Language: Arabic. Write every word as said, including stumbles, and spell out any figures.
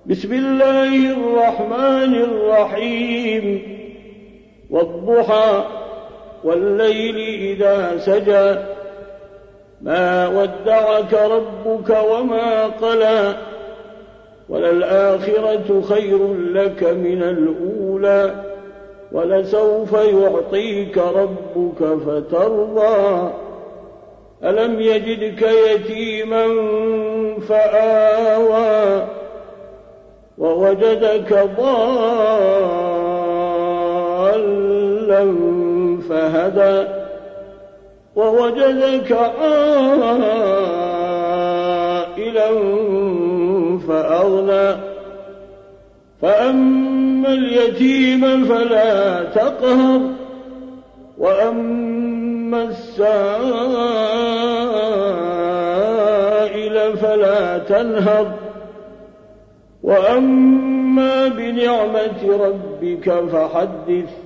بسم الله الرحمن الرحيم والضحى والليل إذا سجى ما ودعك ربك وما قلى وللآخرة خير لك من الأولى ولسوف يعطيك ربك فترضى ألم يجدك يتيما فآوى ووجدك ضالا فهدى ووجدك عائلا فأغنى فأما اليتيم فلا تقهر وأما السائل فلا تنهر وأما بنعمة ربك فحدث